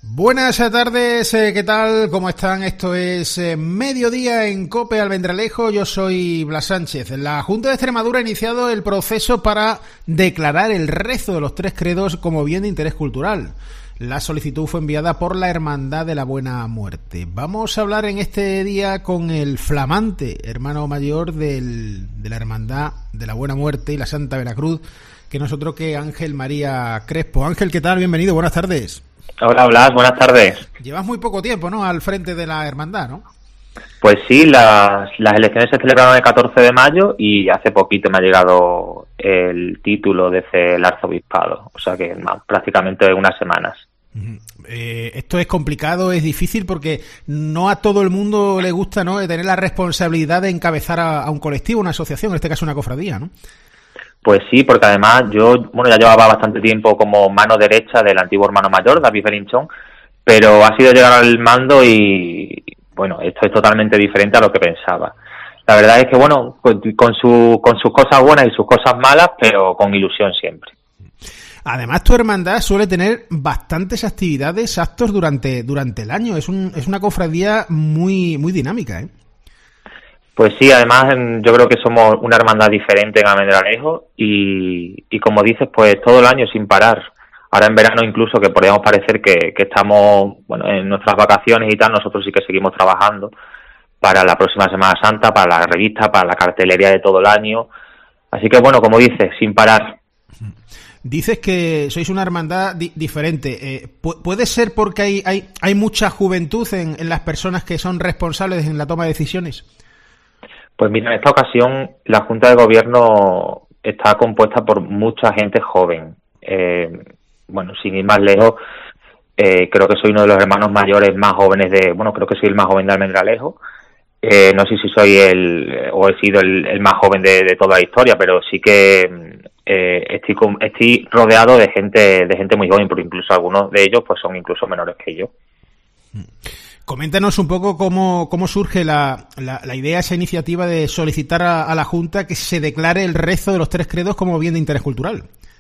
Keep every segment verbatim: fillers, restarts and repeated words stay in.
Buenas tardes, eh, ¿qué tal? ¿Cómo están? Esto es eh, Mediodía en COPE Almendralejo. Yo soy Blas Sánchez. La Junta de Extremadura ha iniciado el proceso para declarar el rezo de los tres credos como bien de interés cultural. La solicitud fue enviada por la Hermandad de la Buena Muerte. Vamos a hablar en este día con el flamante hermano mayor del, de la Hermandad de la Buena Muerte y la Santa Veracruz, que no es otro que Ángel María Crespo. Ángel, ¿qué tal? Bienvenido, buenas tardes. Hola, Blas, buenas tardes. Llevas muy poco tiempo, ¿no?, al frente de la hermandad, ¿no? Pues sí, las, las elecciones se celebraron el catorce de mayo y hace poquito me ha llegado el título desde el arzobispado, o sea que más, prácticamente unas semanas. Uh-huh. Eh, esto es complicado, es difícil porque no a todo el mundo le gusta, ¿no?, tener la responsabilidad de encabezar a, a un colectivo, una asociación, en este caso una cofradía, ¿no? Pues sí, porque además yo, bueno, ya llevaba bastante tiempo como mano derecha del antiguo hermano mayor, David Belinchón, pero ha sido llegar al mando y, bueno, esto es totalmente diferente a lo que pensaba. La verdad es que, bueno, con, con, su, con sus cosas buenas y sus cosas malas, pero con ilusión siempre. Además, tu hermandad suele tener bastantes actividades, actos durante, durante el año. Es, un, es una cofradía muy, muy dinámica, ¿eh? Pues sí, además yo creo que somos una hermandad diferente en Almendralejo y, y como dices, pues todo el año sin parar. Ahora en verano incluso, que podríamos parecer que, que estamos, bueno, en nuestras vacaciones y tal, nosotros sí que seguimos trabajando para la próxima Semana Santa, para la revista, para la cartelería de todo el año. Así que bueno, como dices, sin parar. Dices que sois una hermandad di- diferente. Eh, pu- ¿Puede ser porque hay, hay, hay mucha juventud en, en las personas que son responsables en la toma de decisiones? Pues mira, en esta ocasión la Junta de Gobierno está compuesta por mucha gente joven. Eh, bueno, sin ir más lejos, eh, creo que soy uno de los hermanos mayores más jóvenes de... Bueno, creo que soy el más joven de Almendralejo. Eh, no sé si soy el... o he sido el, el más joven de, de toda la historia, pero sí que eh, estoy, con, estoy rodeado de gente de gente muy joven, porque incluso algunos de ellos pues son incluso menores que yo. Coméntanos un poco cómo, cómo surge la, la, la idea, esa iniciativa de solicitar a, a la Junta que se declare el rezo de los tres credos como bien de interés cultural.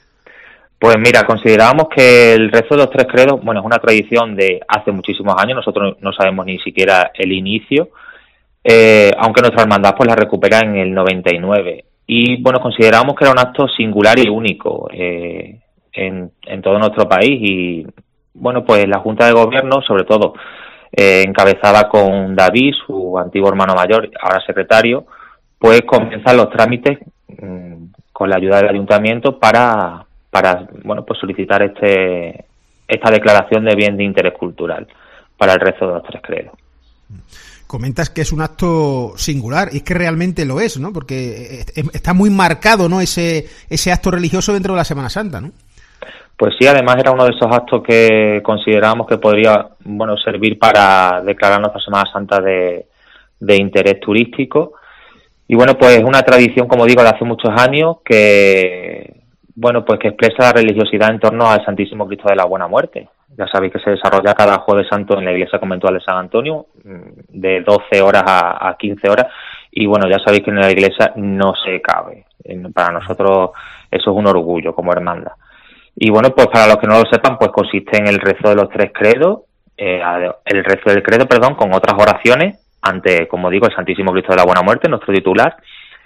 Pues mira, considerábamos que el rezo de los tres credos, bueno, es una tradición de hace muchísimos años, nosotros no sabemos ni siquiera el inicio, eh, aunque nuestra hermandad pues la recupera en el noventa y nueve. Y bueno, considerábamos que era un acto singular y único eh, en, en todo nuestro país y bueno, pues la Junta de Gobierno, sobre todo, Eh, encabezada con David, su antiguo hermano mayor, ahora secretario, pues comienzan los trámites mmm, con la ayuda del ayuntamiento para, para bueno, pues solicitar este esta declaración de bien de interés cultural para el rezo de los tres credos. Comentas que es un acto singular, y es que realmente lo es, ¿no? Porque está muy marcado, ¿no?, ese ese acto religioso dentro de la Semana Santa, ¿no? Pues sí, además era uno de esos actos que considerábamos que podría, bueno, servir para declarar nuestra Semana Santa de, de interés turístico. Y bueno, pues es una tradición, como digo, de hace muchos años que, bueno, pues que expresa la religiosidad en torno al Santísimo Cristo de la Buena Muerte. Ya sabéis que se desarrolla cada Jueves Santo en la Iglesia Conventual de San Antonio, de doce horas a, a quince horas. Y bueno, ya sabéis que en la Iglesia no se cabe. Para nosotros eso es un orgullo como hermandad. Y bueno, pues para los que no lo sepan, pues consiste en el rezo de los tres credos, eh, el rezo del credo, perdón, con otras oraciones ante, como digo, el Santísimo Cristo de la Buena Muerte, nuestro titular.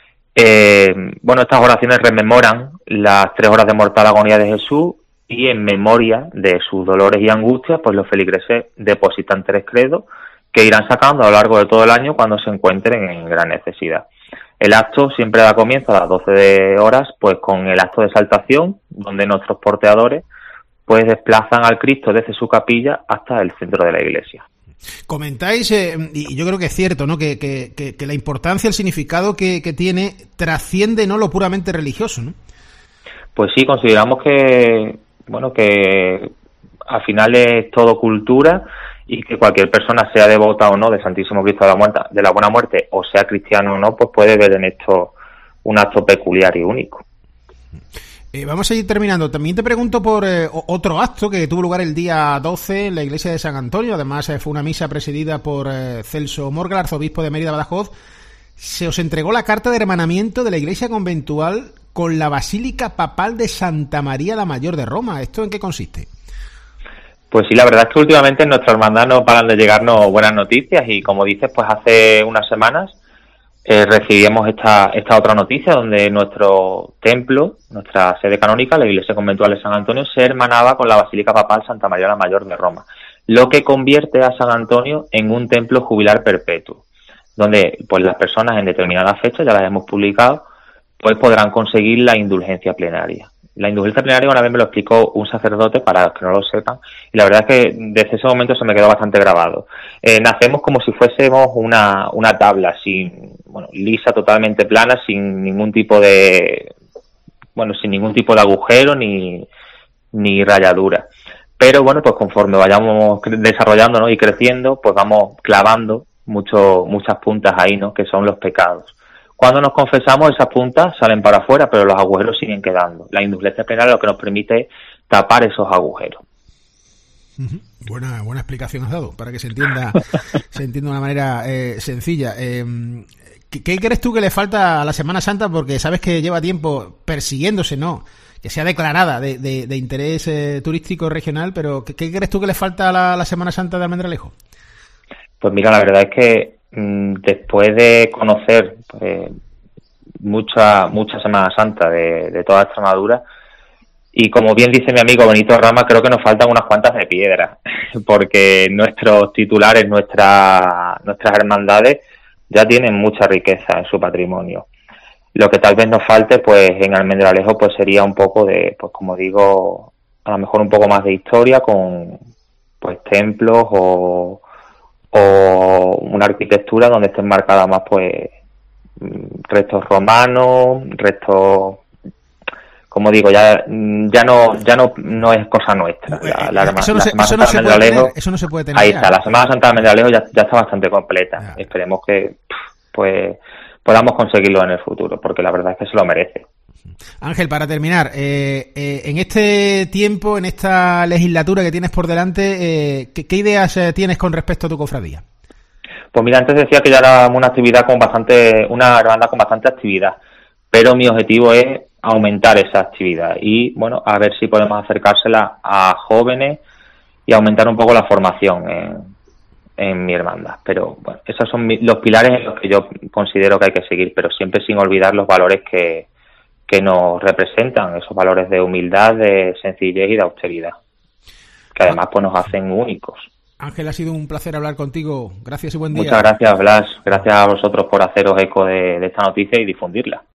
Eh, bueno, estas oraciones rememoran las tres horas de mortal agonía de Jesús y en memoria de sus dolores y angustias, pues los feligreses depositan tres credos que irán sacando a lo largo de todo el año cuando se encuentren en gran necesidad. El acto siempre da comienzo a las doce horas, pues con el acto de exaltación, donde nuestros porteadores pues desplazan al Cristo desde su capilla hasta el centro de la iglesia. Comentáis, eh, y yo creo que es cierto, ¿no?, que, que, que, que la importancia, el significado que, que tiene trasciende, ¿no?, lo puramente religioso, ¿no? Pues sí, consideramos que, bueno, que al final es todo cultura y que cualquier persona, sea devota o no del Santísimo Cristo de la, Muerte, de la Buena Muerte, o sea cristiano o no, pues puede ver en esto un acto peculiar y único. Eh, vamos a ir terminando. También te pregunto por eh, otro acto que tuvo lugar el día doce en la iglesia de San Antonio. Además, eh, fue una misa presidida por eh, Celso Morga, arzobispo de Mérida Badajoz. Se os entregó la carta de hermanamiento de la iglesia conventual con la Basílica Papal de Santa María la Mayor de Roma. ¿Esto en qué consiste? Pues sí, la verdad es que últimamente en nuestra hermandad no paran de llegarnos buenas noticias y como dices, pues hace unas semanas eh, recibimos esta esta otra noticia donde nuestro templo, nuestra sede canónica, la Iglesia Conventual de San Antonio, se hermanaba con la Basílica Papal Santa María la Mayor de Roma, lo que convierte a San Antonio en un templo jubilar perpetuo, donde pues las personas en determinadas fechas, ya las hemos publicado, pues podrán conseguir la indulgencia plenaria. La indulgencia plenaria una vez me lo explicó un sacerdote, para los que no lo sepan, y la verdad es que desde ese momento se me quedó bastante grabado. Eh, nacemos como si fuésemos una, una tabla, sin, bueno, lisa, totalmente plana, sin ningún tipo de, bueno, sin ningún tipo de agujero ni, ni rayadura. Pero bueno, pues conforme vayamos desarrollando, ¿no?, y creciendo, pues vamos clavando mucho, muchas puntas ahí, ¿no?, que son los pecados. Cuando nos confesamos, esas puntas salen para afuera, pero los agujeros siguen quedando. La indulgencia plenaria lo que nos permite es tapar esos agujeros. Uh-huh. Buena, buena explicación has dado, para que se entienda, se entienda de una manera eh, sencilla. Eh, ¿qué, ¿Qué crees tú que le falta a la Semana Santa? Porque sabes que lleva tiempo persiguiéndose, ¿no?, que sea declarada de, de, de interés eh, turístico regional, pero ¿qué, ¿qué crees tú que le falta a la, a la Semana Santa de Almendralejo? Pues mira, la verdad es que después de conocer pues, mucha mucha Semana Santa de, de toda Extremadura, y como bien dice mi amigo Benito Rama, creo que nos faltan unas cuantas de piedra, porque nuestros titulares, nuestra, nuestras hermandades ya tienen mucha riqueza en su patrimonio. Lo que tal vez nos falte pues en Almendralejo pues sería un poco de, pues como digo, a lo mejor un poco más de historia con pues templos o o una arquitectura donde estén marcadas más pues restos romanos, restos, como digo, ya ya no ya no no es cosa nuestra. La, la, eso, no la se, Semana eso, Santa no se puede tener, eso no se puede tener. Ahí ya. está, la Semana Santa de Almendralejo ya, ya está bastante completa. Ya. Esperemos que pues podamos conseguirlo en el futuro, porque la verdad es que se lo merece. Ángel, para terminar, eh, eh, en este tiempo, en esta legislatura que tienes por delante, eh, ¿qué, qué ideas eh, tienes con respecto a tu cofradía? Pues mira, antes decía que ya era una actividad con bastante, una hermandad con bastante actividad, pero mi objetivo es aumentar esa actividad y, bueno, a ver si podemos acercársela a jóvenes y aumentar un poco la formación en, en mi hermandad. Pero, bueno, esos son mi, los pilares en los que yo considero que hay que seguir, pero siempre sin olvidar los valores que que nos representan, esos valores de humildad, de sencillez y de austeridad, que además pues nos hacen únicos. Ángel, ha sido un placer hablar contigo. Gracias y buen día. Muchas gracias, Blas. Gracias a vosotros por haceros eco de, de esta noticia y difundirla.